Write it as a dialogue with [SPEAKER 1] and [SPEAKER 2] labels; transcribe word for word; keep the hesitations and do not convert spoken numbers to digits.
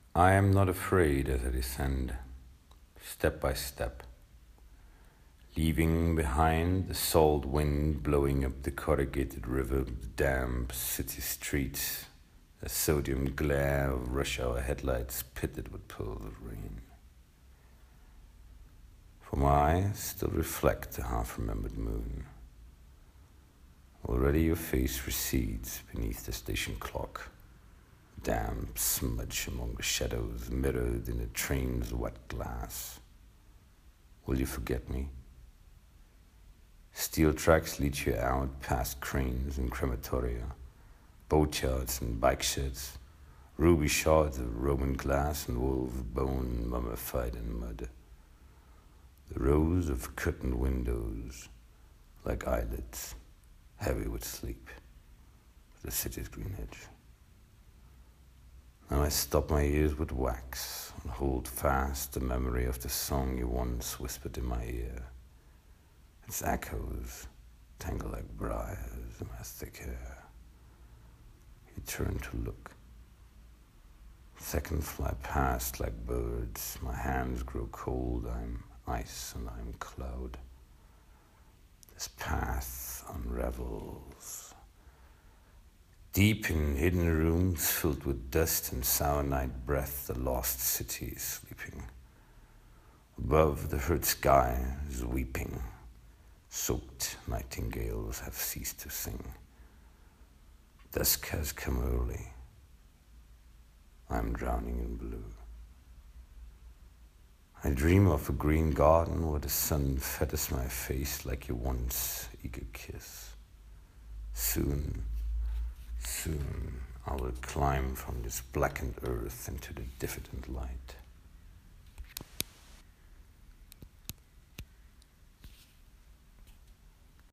[SPEAKER 1] I am not afraid as I descend, step by step, leaving behind the salt wind blowing up the corrugated river, the damp city streets, the sodium glare of rush hour headlights pitted with pearls of rain. For my eyes still reflect the half-remembered moon. Already your face recedes beneath the station clock, a damp smudge among the shadows mirrored in the train's wet glass. Will you forget me? Steel tracks lead you out past cranes and crematoria, boatyards and bike sheds, ruby shards of Roman glass and wolf bone mummified in mud. The rows of curtained windows, like eyelids, heavy with sleep, the city's green edge. Now I stop my ears with wax and hold fast the memory of the song you once whispered in my ear. Its echoes tangle like briars in my thick hair. You turn to look. Seconds fly past like birds. My hands grow cold. I'm ice and I'm cloud. This path unravels. Deep in hidden rooms filled with dust and sour night breath, the lost city is sleeping. Above, the hurt sky is weeping. Soaked nightingales have ceased to sing. Dusk has come early. I'm drowning in blue. I dream of a green garden where the sun fetters my face like your once eager kiss. Soon, soon I will climb from this blackened earth into the diffident light.